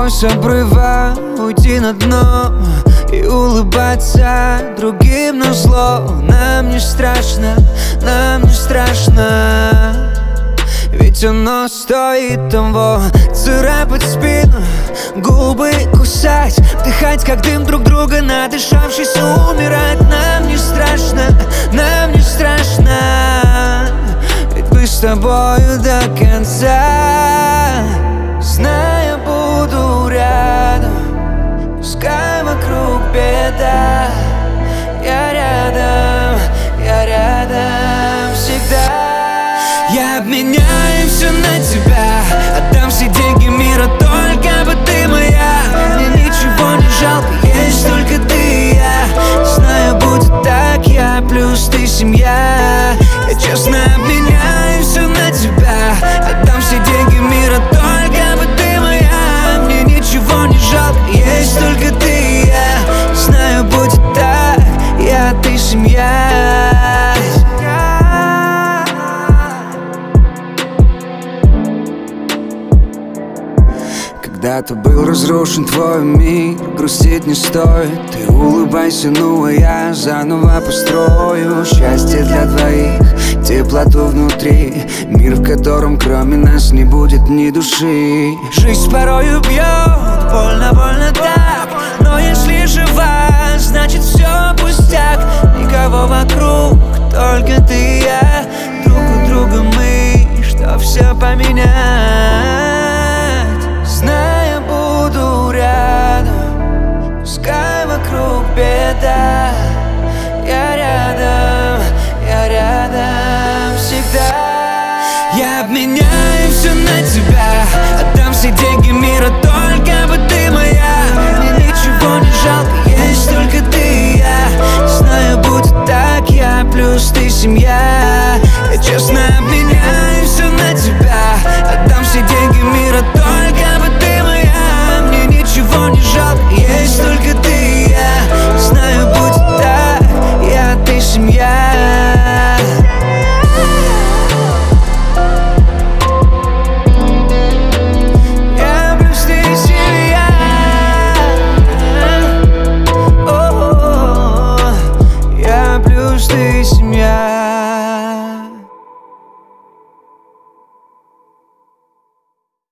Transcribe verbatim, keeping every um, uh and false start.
тобой с обрыва уйти на дно и улыбаться другим на зло. Нам не страшно, нам не страшно, ведь оно стоит того. Царапать спину, губы кусать, вдыхать как дым друг друга, надышавшись умирать. Нам не страшно, нам не страшно, ведь мы с тобою до конца. Зная, буду рядом, пускай вокруг беда. Я рядом, я рядом всегда. Я обменяю все на тебя, отдам все деньги мира, только бы ты моя. Мне ничего не жалко, есть только ты и я. Знаю, будет так, я плюс ты семья. Я честно обменяю все на тебя, отдам все деньги мира, только бы ты моя. Мне ничего не жалко, есть только ты и я. Знаю, будет так, я, ты семья. Когда-то был разрушен твой мир, грустить не стоит. Ты улыбайся, ну а я заново построю счастье для двоих, теплоту внутри, мир, в котором кроме нас не будет ни души. Жизнь порою бьет, больно, больно так, но если жива, значит все пустяк. Никого вокруг, только ты и я, друг у друга мы, что все поменять. Знаю, буду рядом, пускай вокруг беда. Я рядом, я рядом всегда. Я обменяю все на тебя, отдам все деньги мира,